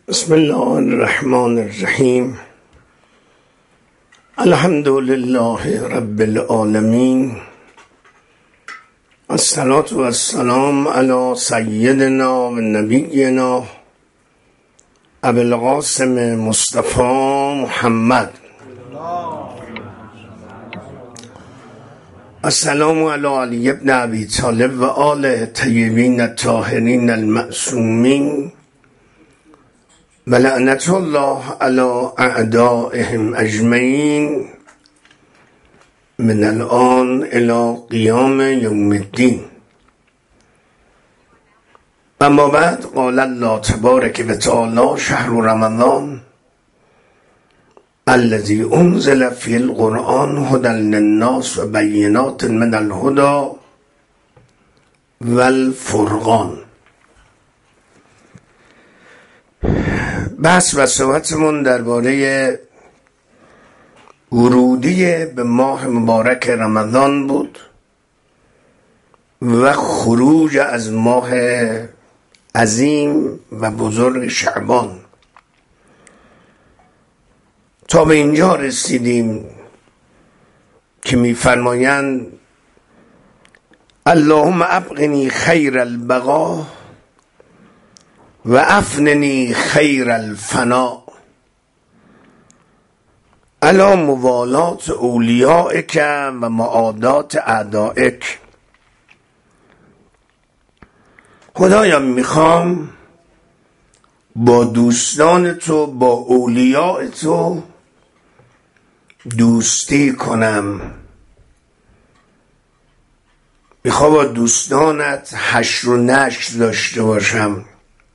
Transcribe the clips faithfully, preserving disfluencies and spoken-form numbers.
بسم الله الرحمن الرحیم. الحمد لله رب العالمین، الصلاة و السلام علی سیدنا و نبینا ابی القاسم مصطفی محمد. السلام علی علی ابن ابی طالب و آل طیبین الطاهرین المعصومین و لعنت الله علی اعدائهم اجمعین من الان الی قیام یوم الدین. اما بعد، قال الله تبارک و تعالی: شهر رمضان الذی انزل فی القرآن هدی للناس و بینات من الهدی و الفرقان. بحث و صحبتمون درباره ورودی به ماه مبارک رمضان بود و خروج از ماه عظیم و بزرگ شعبان. تا به اینجا رسیدیم که می‌فرمایند: اللهم ابقنی خیر البقا و افننی خیر الفنا علی موالات اولیائک و معادات اعدائک. خدایا میخوام با دوستان تو، با اولیاء تو دوستی کنم، میخوام با دوستانت حشر و نشر داشته باشم.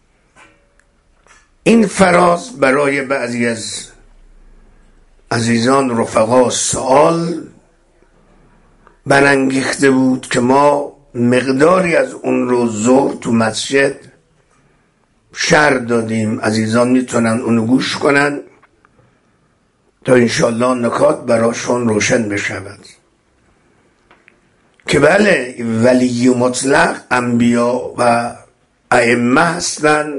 این فراز برای بعضی از عزیزان رفقا سوال برانگیخته بود که ما مقداری از اون رو ظهر تو مسجد شرح دادیم. عزیزان میتونن اونو گوش کنن تا انشالله نکات براشون روشن بشود که بله، ولی مطلق انبیا و ائمه هستن،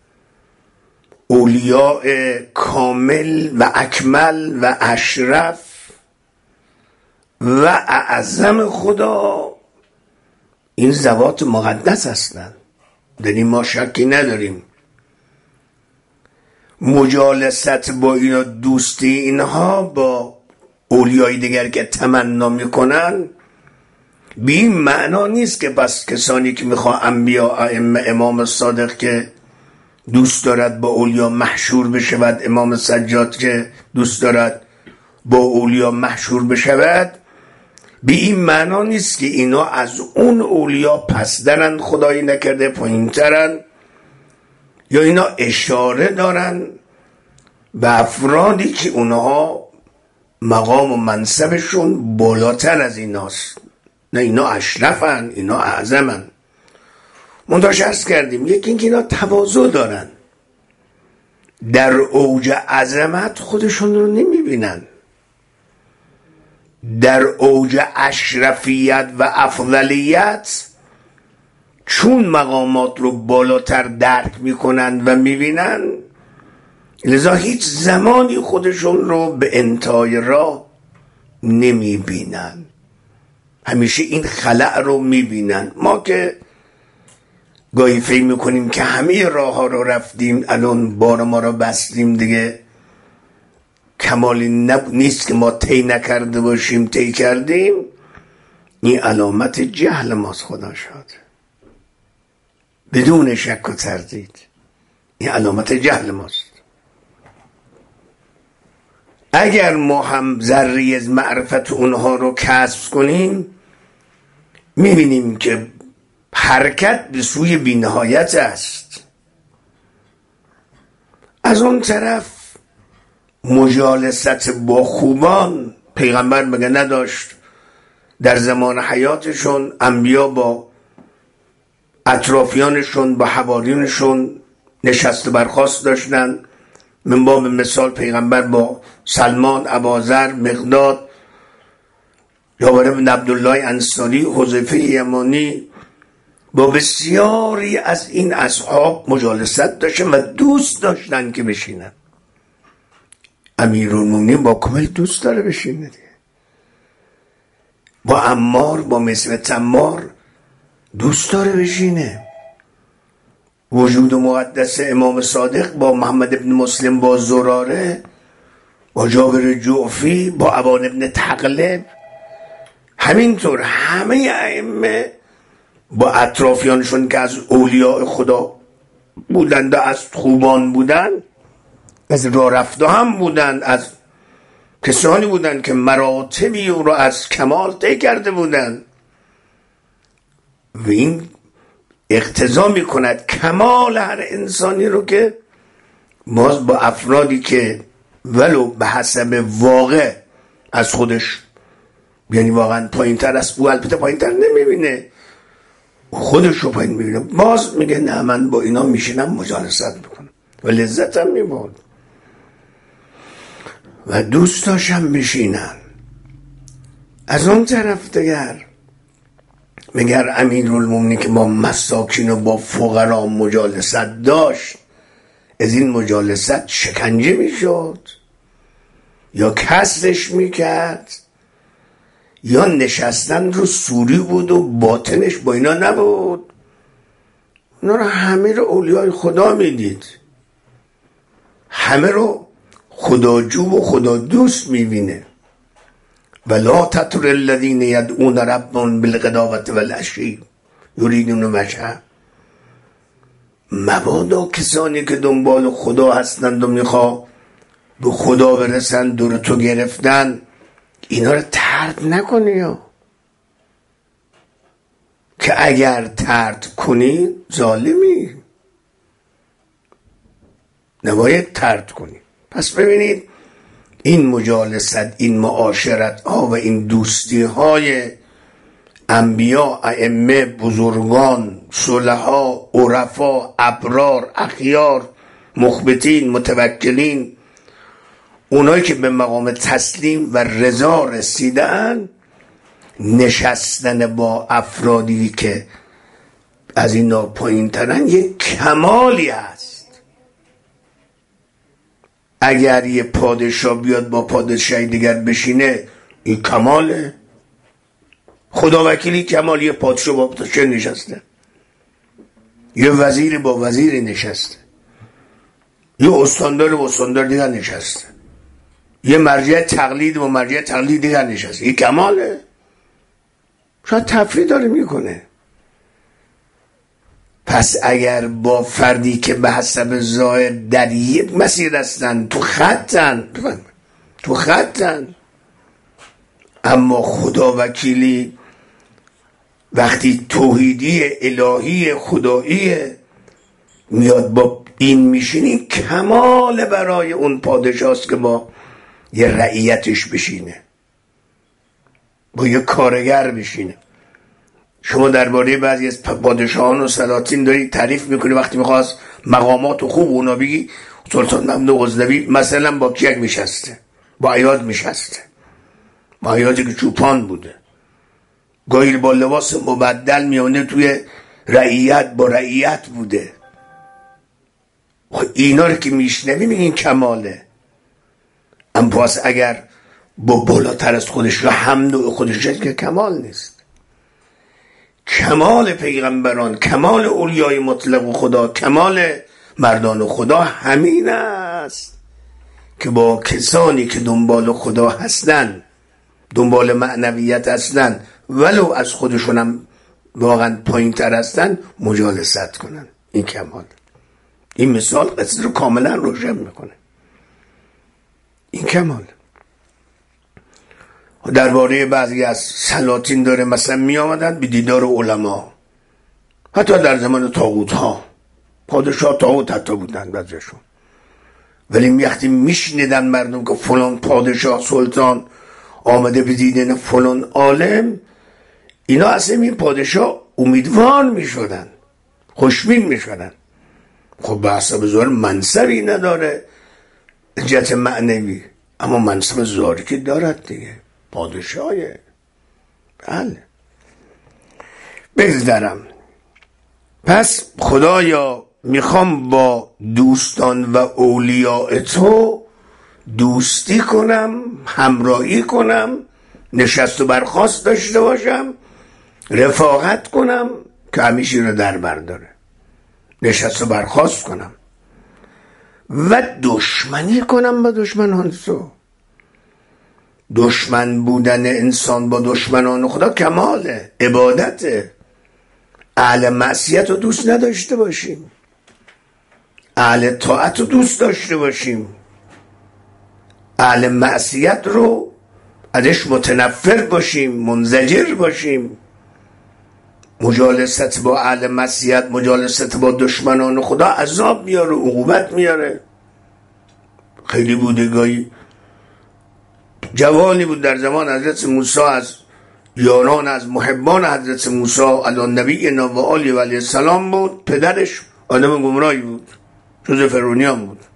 اولیاء کامل و اکمل و اشرف و اعظم خدا. این ذوات مقدس هستند، در این ما شکی نداریم. مجالست با اینا، دوستی اینها با اولیای دیگر که تمنا میکنن، به این معنا نیست که بس کسانی که میخواه انبیا، ائمه، امام صادق که دوست دارد با اولیا محشور بشود، امام سجاد که دوست دارد با اولیا محشور بشود، به این معنا نیست که اینا از اون اولیا پس درن، خدایی نکرده پایین ترن، یا اینا اشاره دارن به افرادی که اونها مقام و منصبشون بالاتر از ایناست. نه، اینا اشرفن، اینا اعظمن. منتاش عرض کردیم یکی اینکه اینا تواضع دارن، در اوج عظمت خودشون رو نمیبینن، در اوج اشرفیت و افضلیت چون مقامات رو بالاتر درک میکنن و میبینن، لذا هیچ زمانی خودشون رو به انتهای راه نمیبینن، همیشه این خلأ رو میبینن. ما که گاهی فکر میکنیم که همه راه ها رو رفتیم، الان بار ما رو بستیم، دیگه کمالی نیست که ما طی نکرده باشیم، طی کردیم. این علامت جهل ماست، خدا شد، بدون شک و تردید این علامت جهل ماست. اگر ما هم ذره از معرفت اونها رو کسب کنیم، میبینیم که حرکت به سوی بی‌نهایت است. از اون طرف مجالست با خوبان، پیغمبر مگه نداشت در زمان حیاتشون انبیا با اطرافیانشون، با حواریونشون نشست و برخاست داشتن؟ من باب مثال پیغمبر با سلمان، ابوذر، مقداد، جابر بن عبدالله انصاری، حذیفه یمانی با بسیاری از این اصحاب مجالست داشتن و دوست داشتن که بشینن. امیرالمومنین با کامل دوست داره بشینه دیگه. با عمار، با مسعود تمار دوست داره بشینه. وجود مقدس امام صادق با محمد ابن مسلم، با زراره، با جابر جعفی، با ابان ابن تغلب، همینطور همه ائمه با اطرافیانشون که از اولیاء خدا بودند و از خوبان بودند، از راه رفته هم بودند، از کسانی بودند که مراتبی او را از کمال طی کرده بودند. و این اقتضا می کند کمال هر انسانی رو که باز با افرادی که ولو به حسب واقع از خودش، یعنی واقعا پایین تر است، او البته پایین تر نمیبینه، خودش رو پایین میبینه، باز میگه نه من با اینا میشینم مجالست میکنم و لذت هم میبرد و دوست داشتم بشینم. از اون طرف دیگر مگر امیرالمومنین که با مساکین و با فقرا مجالست داشت، از این مجالست شکنجه میشد یا کسرش میکرد یا نشستن رو سوری بود و باطنش با اینا نبود؟ اونا رو همه رو اولیای خدا میدید، همه رو خداجو و خدا دوست میبینه. ولا تطر الذین یدعون ربهم بالغداة والعشی یریدون وجهه. مبادا کسانی که دنبال خدا هستند و میخوا به خدا برسن دور تو گرفتن، اینا رو طرد نکنی یا. که اگر طرد کنی ظالمی، نباید طرد کنی. پس ببینید این مجالست، این معاشرت ها و این دوستی های انبیا، ائمه، بزرگان، صلحا، عرفا، ابرار، اخیار، مخبتین، متوکلین، اونایی که به مقام تسلیم و رضا رسیدن، نشستن با افرادی که از اینا پایین ترن یک کمالی هست. اگر یه پادشاه بیاد با پادشاهی دیگر بشینه، این کماله. خدا وکیلی کمال، یه پادشاه با پادشاه نشسته، یه وزیر با وزیر نشسته، یه استاندار با استاندار دیگر نشسته، یه مرجع تقلید با مرجع تقلید دیگر نشسته. این کماله؟ شاید تفریح داره میکنه. پس اگر با فردی که به حسب ظاهر در یک مسیر هستن، تو خطن تو خطن اما خدا وکیلی وقتی توحیدی الهی خدایی میاد با این میشینی، کمال برای اون پادشاست که با یه رعیتش بشینه، با یه کارگر بشینه. شما درباره بعضی از پادشاهان و سلاطین دارید تعریف میکنی، وقتی میخواست مقامات و خوب اونا بگی، سلطان محمود غزنوی مثلا با کیک میشسته؟ با عیاد میشسته، با عیادی که چوپان بوده، گاهی با لباس مبدل میونه توی رعیت با رعیت بوده. اینا رو که میشنوی میگین کماله. اما پس اگر با بالاتر از خودش رو حمد و خودش هست که کمال نیست. کمال پیغمبران، کمال اولیای مطلق خدا، کمال مردان خدا همین است که با کسانی که دنبال خدا هستن، دنبال معنویت هستن، ولو از خودشونم واقعا پایین تر هستن، مجالست کنن. این کمال. این مثال قصد رو کاملا روشن میکنه. این کمال. درباره بعضی از سلاطین داره مثلا می آمدن به دیدار علما، حتی در زمان طاغوت ها، پادشاه طاغوت حتی بودن بعضیشون، ولی وقتی میشنیدن مردم که فلان پادشاه سلطان آمده به دیدن فلان عالم، اینا اصلا این پادشاه امیدوار میشدن، خوشبین میشدن. خب به حسب ظاهر منصبی نداره، جهت معنوی، اما منصب ظاهری که دارد دیگه، پادشاهه. بله. بگذارم پس خدایا میخوام با دوستان و اولیاء تو دوستی کنم، همراهی کنم، نشست و برخاست داشته باشم، رفاقت کنم که همیشه رو در برداره، نشست و برخاست کنم و دشمنی کنم با دشمنان تو. دشمن بودن انسان با دشمنان خدا کماله، عبادته. اهل معصیت رو دوست نداشته باشیم، اهل طاعت رو دوست داشته باشیم، اهل معصیت رو ازش متنفر باشیم، منزجر باشیم. مجالست با اهل معصیت، مجالست با دشمنان خدا عذاب میاره، عقوبت میاره. خیلی بودگاهی جوانی بود در زمان حضرت موسی، از یاران از محبان حضرت موسی علی نبی و آله و علیه السلام بود. پدرش آدم گمراهی بود، جز فرعونیان بود.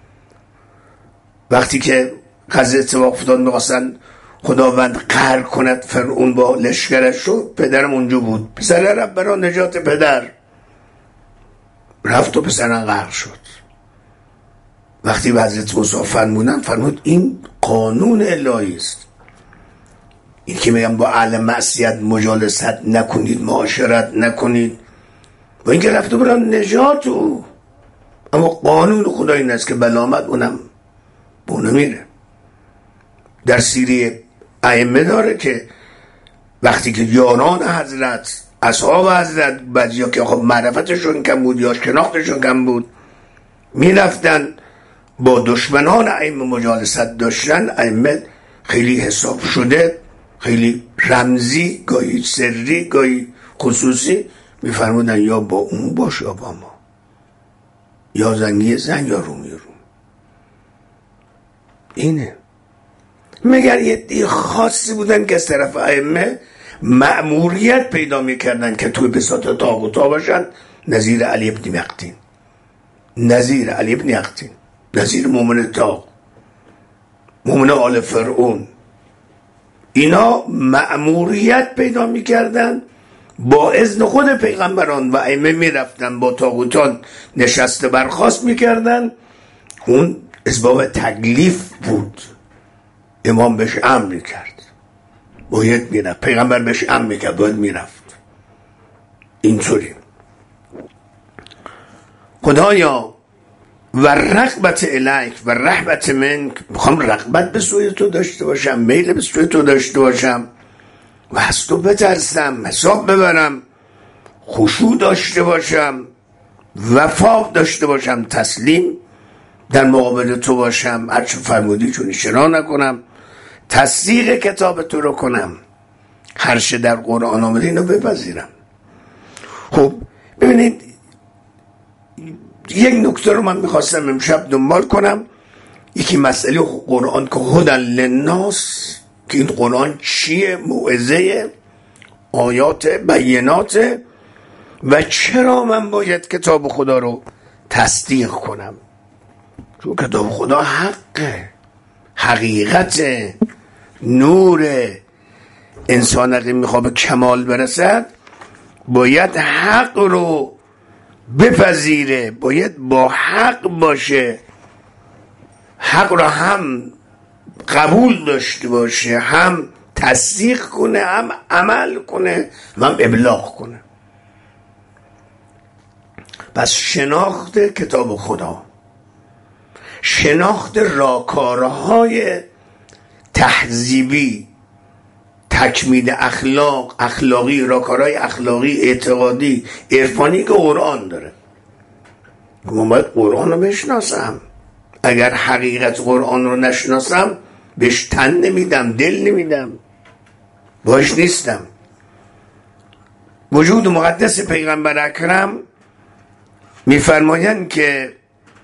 وقتی که قضیه اتفاق افتاد می‌خواستن خداوند قهر کند فرعون با لشکرش شد، پدرم اونجا بود. پسر رفت برای نجات پدر، رفت و پسرم قهر شد. وقتی به حضرت موسی فرمودن، فرمود این قانون الهی است، این که میگم با اهل معصیت مجالست نکنید، معاشرت نکنید، با این که رفته برای نجات او، اما قانون خدا این است که بلامت اونم بونه میره. در سیره ائمه داره که وقتی که یاران حضرت، اصحاب حضرت، بعضیا که خب معرفتشون کم بود یا شناختشون کم بود، میرفتن با دشمنان ائمه مجالست داشتن. ائمه خیلی حساب شده، خیلی رمزی، گاهی سری، گاهی خصوصی میفرمودن یا با اون باش یا با ما، یا زنگی زن یا رومی رو. اینه. مگر یه دی خاصی بودن که از طرف ائمه مأموریت پیدا میکردن که توی بساط طاغوتا باشن، نظیر علی ابن یقطین، نظیر علی ابن یقطین، نظیر مومن طاغ، مومن آل فرعون. اینا مأموریت پیدا میکردن، با اذن خود پیغمبران و ائمه میرفتن با طاغوتان نشسته برخاست میکردن. اون اسباب تکلیف بود، امام بهش امر میکرد باید میرفت، پیغمبر بهش امر میکرد باید میرفت. اینطوری. خدایا و رغبت الیک و رهبت منک، میخوام رغبت به سوی تو داشته باشم، میل به سوی تو داشته باشم و از تو بترسم، حساب ببرم، خشوع داشته باشم، وفا داشته باشم، تسلیم در مقابل تو باشم، هرچه فرمودی چون اشتباه نکنم، تصدیق کتاب تو رو کنم، هر چه در قرآن آمده اینو بپذیرم. خب ببینید یک نکته رو من میخواستم امشب دنبال کنم. یکی مسئله قرآن که هدی للناس، که این قرآن چیه، موعظه، آیات بینات، و چرا من باید کتاب خدا رو تصدیق کنم؟ چون کتاب خدا حقه، حقیقت، نور. انسان اگه میخواد به کمال برسد باید حق رو بپذیره، باید با حق باشه، حق رو هم قبول داشته باشه، هم تصدیق کنه، هم عمل کنه، هم ابلاغ کنه. پس شناخت کتاب خدا، شناخت راهکارهای تهذیبی، تکمیل اخلاق، اخلاقی، راهکارهای اخلاقی، اعتقادی، عرفانی که قرآن داره. من باید قرآن رو بشناسم. اگر حقیقت قرآن رو نشناسم بهش تن نمیدم، دل نمیدم، باش نیستم. وجود مقدس پیغمبر اکرم میفرمایند که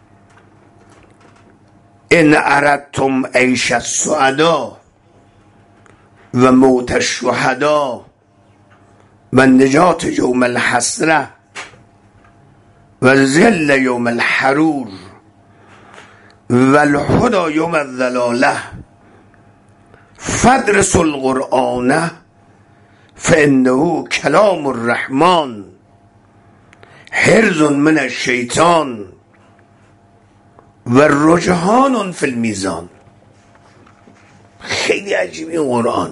ان اردتم عیش السعدا و موت الشهدا و نجات یوم الحسره و ذل یوم الحرور و الهدى یوم الضلاله فادرسوا القرآن فانه کلام الرحمن حرز من الشیطان و رجحان فی المیزان. خیلی عجیبی قرآن.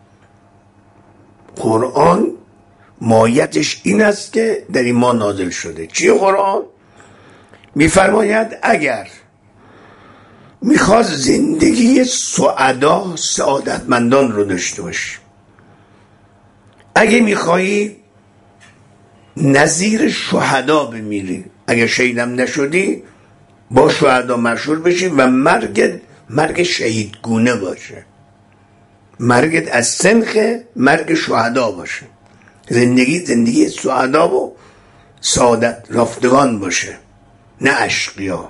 قرآن مایتش این است که در این ما نازل شده. چی قرآن؟ میفرماید اگر میخواد زندگی سعدا سعادتمندان رو داشته باشی، اگه میخوایی نظیر شهدا بمیری، اگه شهیدم نشدی با شهدا مشهور بشی و مرگت مرگ شهیدگونه باشه، مرگت از سنخ مرگ شهدا باشه، زندگی زندگی سعدا و سعادت رفتگان باشه، نه اشقیا.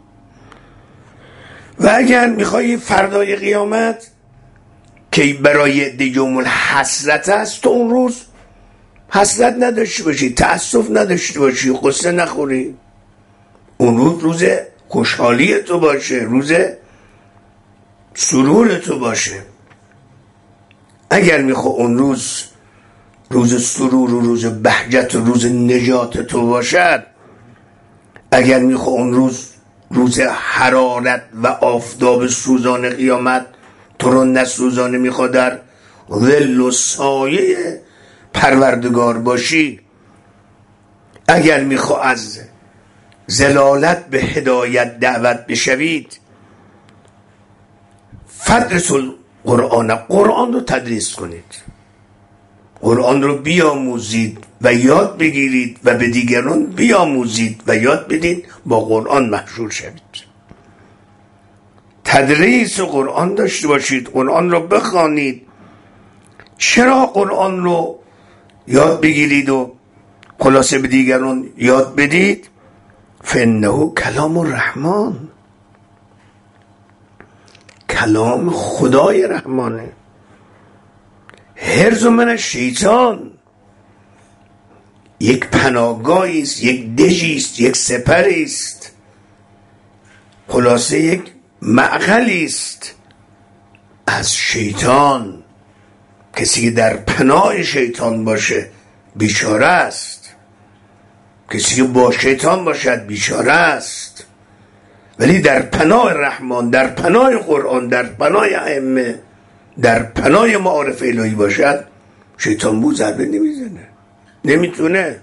و اگر میخوایی فردای قیامت که برای دیوم الحسرت است، تو اون روز حسرت نداشته باشی، تأسف نداشته باشی، قصه نخوری، اون روز روز خوشحالی تو باشه، روز سرور تو باشه. اگر میخوا اون روز روز سرور و روز بهجت و روز نجات تو باشد، اگر میخوا اون روز روز حرارت و آفتاب سوزان قیامت تو رو نسوزانه، میخوا در ظل و سایه پروردگار باشی، اگر میخوا از ضلالت به هدایت دعوت بشوید، فدرس القرآن، قرآن رو تدریس کنید، قرآن رو بیاموزید و یاد بگیرید و به دیگران بیاموزید و یاد بدید، با قرآن مشهور شوید. تدریس قرآن داشته باشید، قرآن رو بخوانید. چرا قرآن رو یاد بگیرید و خلاصه به دیگران یاد بدید؟ فانه کلام الرحمن، کلام خدای رحمانه. حرز من الشیطان، یک پناهگاهی است، یک دژی است، یک سپری است، خلاصه یک معقلی است از شیطان. کسی که در پناه شیطان باشه بیچاره است، کسی که با شیطان باشد بیچاره است، ولی در پناه رحمان، در پناه قرآن، در پناه ائمه، در پناه معارف الهی باشد، شیطان بو ضربه نمیزنه، نمیتونه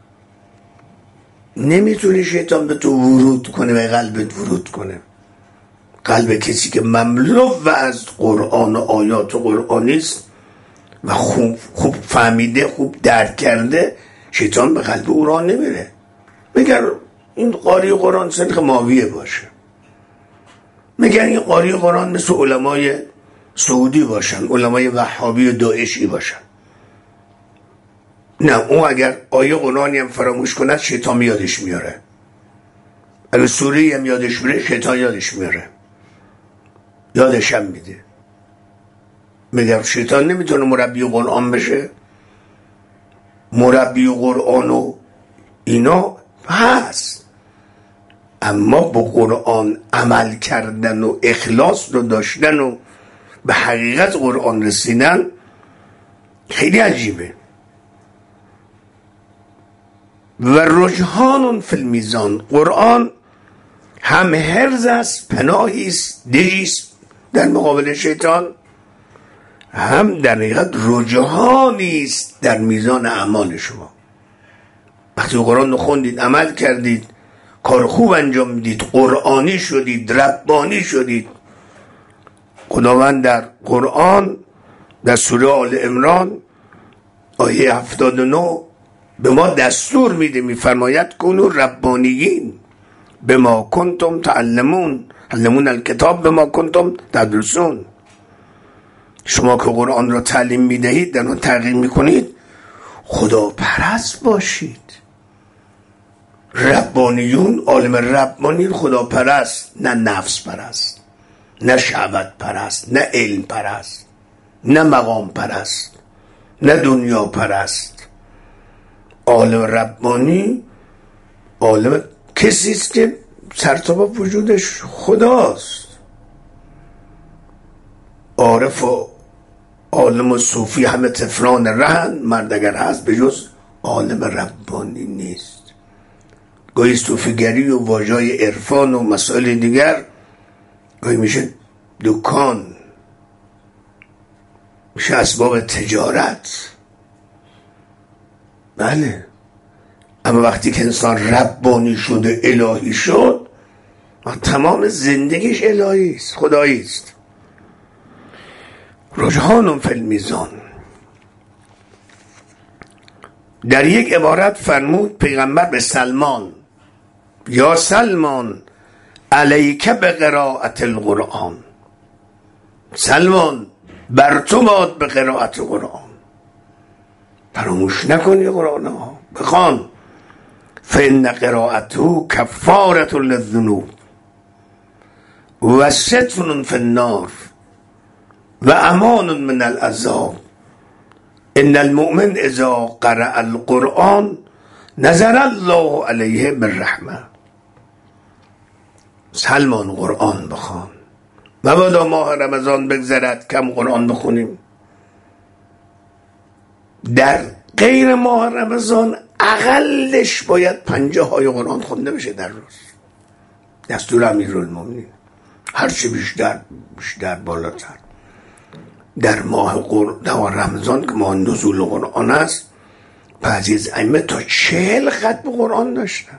نمیتونه شیطان به تو ورود کنه و قلبت ورود کنه. قلب کسی که مملو و از قرآن و آیات و قرآنی است و خوب, خوب فهمیده، خوب درک کرده، شیطان به قلب او را نمیره. مگر این قاری قرآن سنخ ماویه باشه، مگر این قاری قرآن مثل علمای سعودی باشن، علمای وهابی و داعشی باشن. نه، اون اگر آیه قرآنی هم فراموش کند شیطان یادش میاره، اگر سوره هم یادش میره شیطان یادش میاره، یادش هم میده. مگر شیطان نمیتونه مربی قرآن بشه؟ مربی قرآن و اینا هست، اما با قرآن عمل کردن و اخلاص رو داشتن و به حقیقت قرآن رسیدن خیلی عجیبه. و رجحان فی المیزان، قرآن هم حرز است، پناهی است، دژی است در مقابل شیطان، هم در حقیقت رجحانی است در میزان اعمال شما. وقتی قرآن رو خوندید، عمل کردید، کار خوب انجام میدید، قرآنی شدید، ربانی شدید، خداوند در قرآن در سوره آل عمران آیه هفتاد و نه به ما دستور میده، میفرماید کنو ربانیین بما کنتم تعلمون علمون الکتاب بما کنتم تدرسون. شما که قرآن را تعلیم میدهید، در آن تغییر میکنید، خدا پرست باشید. ربانیون، عالم ربانی خدا پرست، نه نفس پرست، نه شهوت پرست، نه علم پرست، نه مقام پرست، نه دنیا پرست. عالم ربانی عالم کسی است که سرتاپ وجودش خداست. عارف و عالم و صوفی همه تفران رهن، مرد اگر هست به جز عالم ربانی نیست. گاهی صوفیگری و واژه‌های عرفان و مسائل دیگر گاهی میشه دکان، میشه اسباب تجارت. بله، اما وقتی که انسان ربانی شده، الهی شد، تمام زندگیش الهی است، خدایی است. رجحان فی المیزان. در یک عبارت فرمود پیغمبر به سلمان: یا سلمان علیک بقراءة القرآن. سلمان بر تو باد به قرائت قرآن، فراموش نکنی قرآن ها، بخوان. فإن قراءته کفارة للذنوب و ستر فی النار و امان من العذاب. ان المؤمن اذا قرأ القرآن نظر الله علیه بالرحمه. سلمان قرآن بخوان، مبادا ماه رمضان بگذرد کم قرآن بخونیم. در غیر ماه رمضان اقلش باید پنجاه های قرآن خونده بشه در روز، دستور امیرالمومنین. هرچه بیشتر بیشتر بالاتر. در ماه قرآن رمضان که ماه نزول قرآن است، بعضی از ائمه تا چهل ختم قرآن داشتن.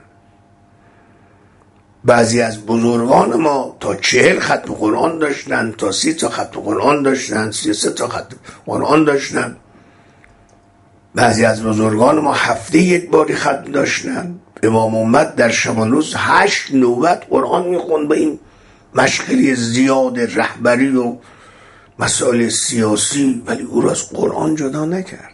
بعضی از بزرگان ما تا چهل ختم قرآن داشتن، تا سی تا ختم قرآن داشتن، سی سه تا ختم قرآن داشتن. بعضی از بزرگان ما هفته یک باری ختم داشتن. امام امت در شبان روز هشت نوبت قرآن میخوند. به این مشغلی زیاد رهبری و مسائل سیاسی، ولی او را از قرآن جدا نکرد.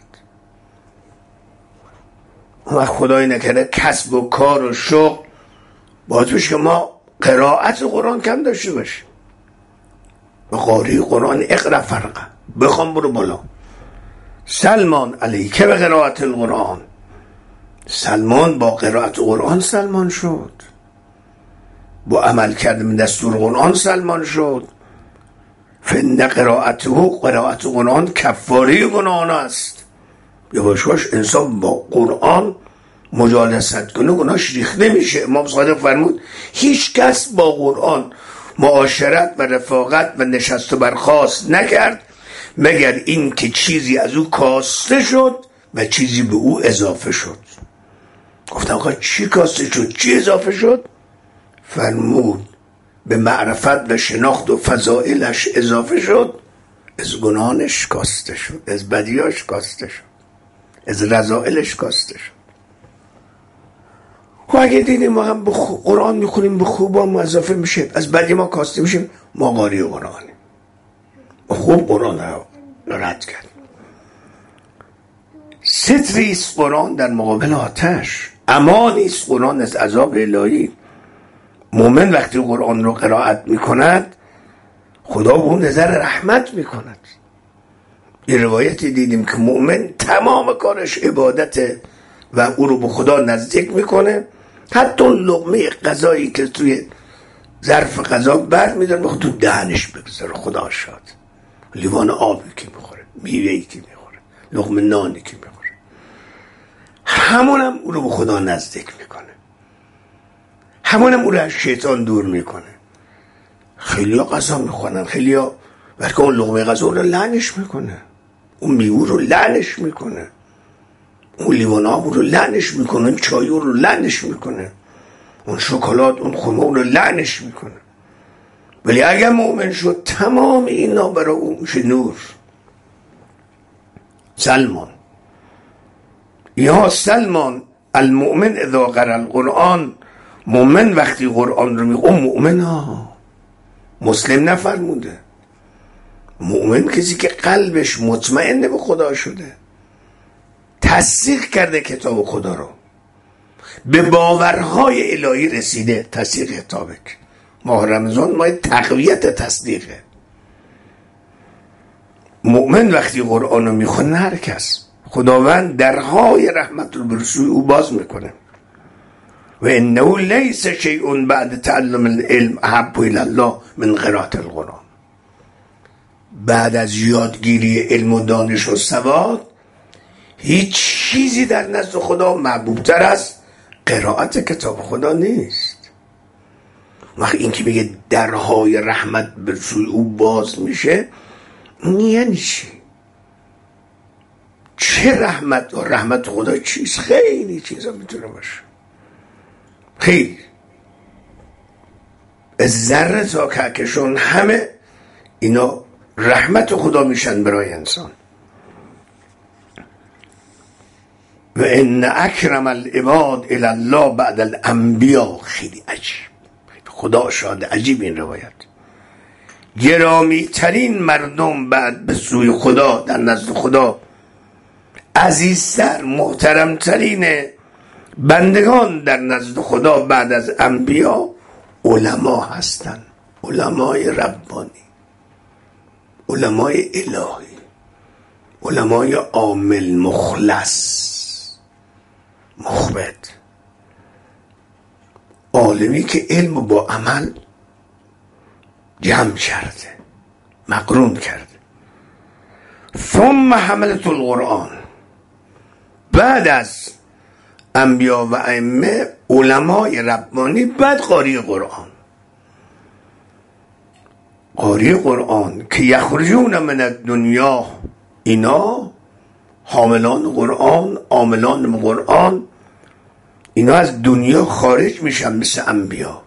و خدای نکرده کسب و کار و شغل باید بشه که ما قرائت قرآن کم داشته باشیم. به قاری قرآن اقرا فرقه، بخوام برو بالا. سلمان علیک به قرائت القرآن. سلمان با قرائت قرآن سلمان شد، با عمل کردن دستور قرآن سلمان شد. فإن قرائته قرائت قرآن کفاره گناهان است. یواش یواش انسان با قرآن مجالست کنه گناهش ریخته میشه. امام صادق فرمود هیچ کس با قرآن معاشرت و رفاقت و نشست و برخاست نکرد مگر این که چیزی از او کاسته شد و چیزی به او اضافه شد. گفتم آقا چی کاسته شد، چی اضافه شد؟ فرمود به معرفت و شناخت و فضائلش اضافه شد، از گناهانش کاسته شد، از بدیاش کاسته شد، از رذائلش کاسته شد. و اگه دیدیم ما هم بخو... قرآن میخونیم به خوب هم اضافه میشه، از بدی ما کاسته میشیم، ما قاری قرآنیم، خوب قرآن رو رد کرد. ستریست قرآن در مقابل آتش، امانیست قرآن از عذاب الهی. مومن وقتی قرآن رو قرائت میکند خدا به اون نظر رحمت میکند. یه روایتی دیدیم که مومن تمام کارش عبادته و او رو به خدا نزدیک میکنه، حتی اون لقمه غذایی که توی ظرف غذا بر میدن بخواد تو دهنش بگذاره خدا شاد، لیوان آبی که میخوره، میوهی که میخوره، لقمه نانی که میخوره، همونم او رو به خدا نزدیک میکنه، همونم او رو از شیطان دور میکنه. خیلی ها غذا میخورن، خیلی ها وقتی اون لقمه غذا رو لعنش میکنه، اون میوه رو لعنش میکنه، اون لیوان آب رو لعنش میکنه، اون چای رو لعنش میکنه، اون شکلات، اون خمر رو لعنش میکنه. ولی اگر مؤمن شد تمام اینا برای اون میشه نور. سلمان یا سلمان المؤمن اذا قرأ القرآن. مؤمن وقتی قرآن رو میخونه، مؤمن ها مسلم نفرموده، مؤمن کسی که قلبش مطمئن به خدا شده، تصدیق کرده کتاب خدا رو، به باورهای الهی رسیده. تصدیق کتابه، ماه رمضان ماه تقویت تصدیقه. مؤمن وقتی قرآن رو میخونه، هر کس خداوند درهای رحمت رو به سوی او باز میکنه. و انه لیس شیء بعد تعلم العلم احب الی الله من قرائة القرآن. بعد از یادگیری علم و دانش و سواد هیچ چیزی در نزد خدا محبوب تر است قرائت کتاب خدا نیست. وقتی این که میگه درهای رحمت به سوی او باز میشه، یعنی چی؟ چه رحمت؟ و رحمت خدا چیست؟ خیلی چیزا میتونه باشه، خیلی از ذره تا کهکشان همه اینا رحمت خدا میشن برای انسان. و ان اکرم العباد الی الله بعد الانبیاء. خیلی عجیب، خدا شاهد، عجیب این روایت. گرامی ترین مردم بعد به سوی خدا، در نزد خدا عزیزتر، محترم ترین بندگان در نزد خدا بعد از انبیا علما هستند. علمای ربانی، علمای الهی، علمای عامل، مخلص، مخبت، عالمی که علم با عمل جمع کرده، مقرون کرده. ثم حملت القرآن. بعد از انبیا و ائمه علمای ربانی، بعد قاری قرآن. قاری قرآن که یخرجون من الدنیا، اینا حاملان قرآن، عاملان قرآن، اینا از دنیا خارج میشن مثل انبیا.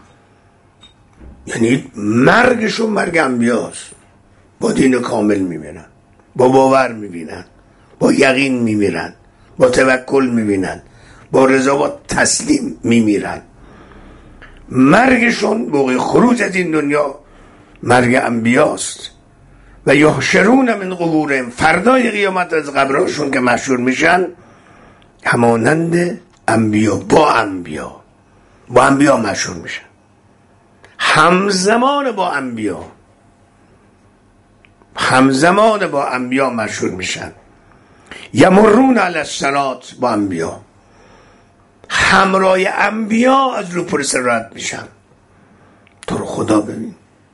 یعنی مرگشون مرگ انبیاست. با دین کامل میمیرن، با باور میبینن، با یقین میمیرن، با توکل میبینن، با رضا و تسلیم میمیرن. مرگشون موقع خروج از این دنیا مرگ انبیاست. و یحشرون من قبورهم. فردای قیامت از قبرشون که محشور میشن همانند انبیا، با انبیا با انبیا محشور میشن، همزمان با انبیا همزمان با انبیا محشور میشن. یمرون علی الصراط، با انبیا همراه انبیا از رو پر صراط میشن. تو رو خدا ببین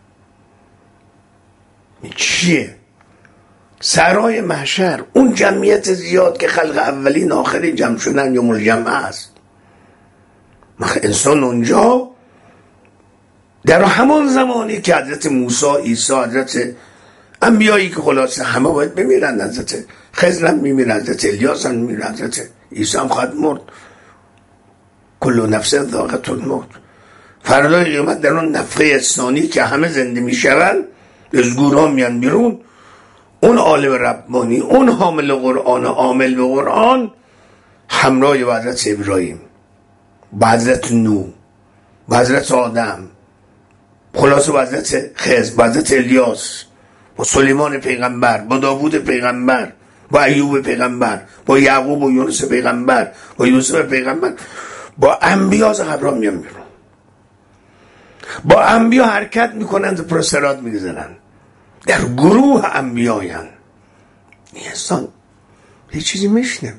این چیه؟ سرای محشر، اون جمعیت زیاد که خلق اولین آخرین جمع شدن یوم الجمع است. انسان اونجا در همون زمانی که حضرت موسی، عیسی، حضرت انبیایی که خلاصه همه باید بمیرن، حضرت خضر هم میمیرن، حضرت الیاس هم میمیرن، حضرت عیسی هم خواهد مرد. کل نفس ذائقة الموت. فردای قیامت در اون نفخه ثانی که همه زنده میشون، از گورها میان بیرون، اون عالم ربانی، اون حامل قرآن، عامل به قرآن، همراه با حضرت ابراهیم، با حضرت نوح، با حضرت آدم، خلاصه با حضرت خضر، با حضرت الیاس، با سلیمان پیغمبر، با داوود پیغمبر، با ایوب پیغمبر، با یعقوب و یونس پیغمبر، با یوسف پیغمبر، با انبیا از قبرها میان بیرون. با انبیا حرکت میکنند، پر صراط میگذارن، در گروه انبیایان. این انسان یه چیزی میشنوه.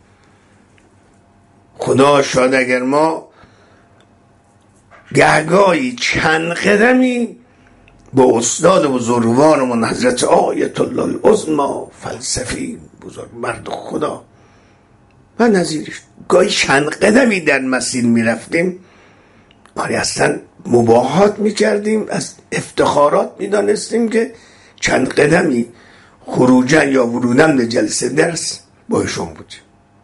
خدا شاید اگر ما گهگاهی چند قدمی با استاد بزرگوارمون حضرت آیت الله العظمی فلسفی بزرگ مرد خدا و نظیرش گاهی چند قدمی در مسیر میرفتیم، آره اصلا مباهات میکردیم، از افتخارات میدانستیم که چند قدمی خروجن یا ورودن به جلسه درس با ایشون بودیم.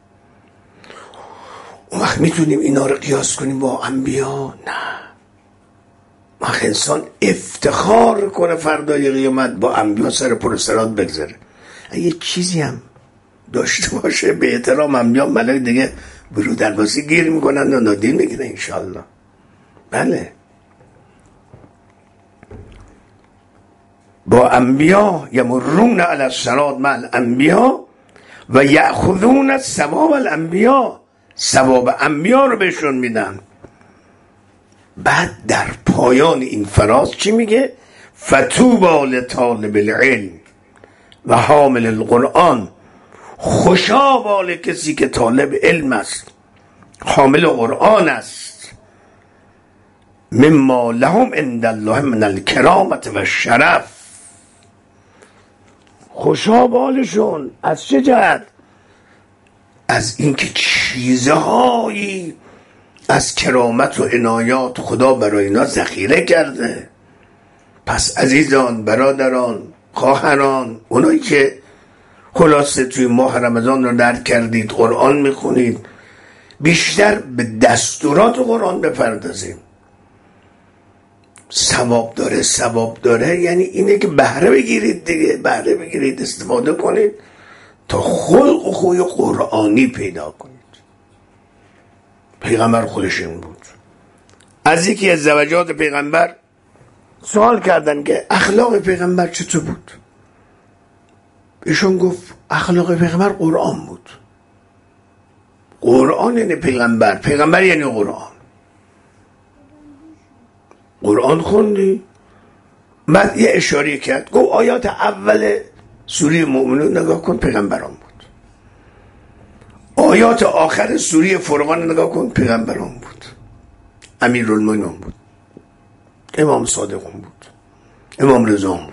اون وقت میتونیم اینا رو قیاس کنیم با انبیا؟ نه. وقت انسان افتخار کنه فردای قیامت با انبیا سر پر صراط بگذره. اگه چیزی هم داشته باشه به احترام انبیا، ملائکه دیگه برو درواسی گیر میکنن و نادین میگیره انشالله. بله، با انبیا یمرون علی الصراط مع الانبیا و یأخذون ثواب الانبیا، ثواب انبیا رو بهشون میدن. بعد در پایان این فراز چی میگه؟ فتوبی لطالب العلم و حامل القرآن. خوشا بال کسی که طالب علم است، حامل قرآن است. مما لهم عند الله من الکرامت و شرف. خوشا بالشون از چه جهت؟ از اینکه چیزهایی از کرامت و عنایات خدا برای اینا ذخیره کرده. پس عزیزان، برادران، خواهران، اونایی که خلاصه توی ماه رمضان رو درک کردید، قرآن میخونید، بیشتر به دستورات قرآن بپردازیم. ثواب داره، ثواب داره یعنی اینه که بهره بگیرید دیگه، بهره بگیرید، استفاده کنید تا خلق و خوی قرآنی پیدا کنید. پیغمبر خودش این بود. از یکی از زوجات پیغمبر سوال کردن که اخلاق پیغمبر چطور بود؟ ایشون گفت اخلاق پیغمبر قرآن بود. قرآن یعنی پیغمبر، پیغمبر یعنی قرآن. قرآن خوندی؟ بعد یه اشاره کرد، گفت آیات اول سوره مومنون نگاه کن، پیغمبران بود. آیات آخر سوره فرقان نگاه کن، پیغمبران بود. امیرالمومنین بود، امام صادقون بود، امام رضا بود.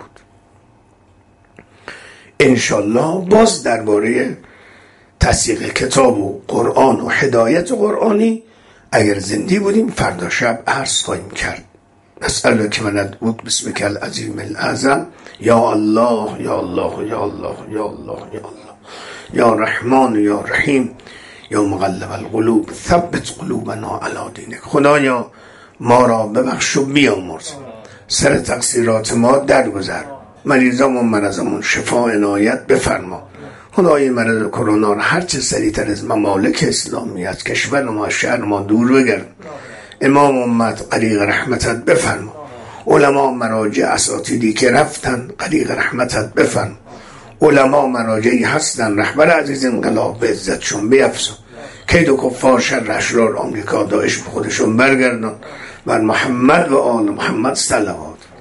انشالله باز درباره تصدیق کتاب و قرآن و هدایت قرآنی اگر زنده بودیم فردا شب عرض خواهیم کرد. نسألك که من ادعوک بسمک العظیم الاعظم، یا الله یا الله یا الله یا الله یا الله یا رحمان یا رحیم یا مقلب القلوب ثبت قلوبنا علی دینک. خدایا ما را ببخش و بیامرز، سر تقصیرات ما درگذر، مریضامون مرضمون شفا عنایت بفرما. خدای مرض کرونا را هر چه سریعتر از ممالک اسلامی از کشور ما از شهر ما دور بگرد. امام امت غریق رحمتت بفرما. علما مراجع اساتیدی که رفتن غریق رحمتت بفرما. علما مراجعی هستن، رهبر عزیز انقلاب به عزتشون بیفزا. کید و کفار شر اشرار آمریکا داعش به خودشون برگردن. بر محمد و آل محمد صلوات.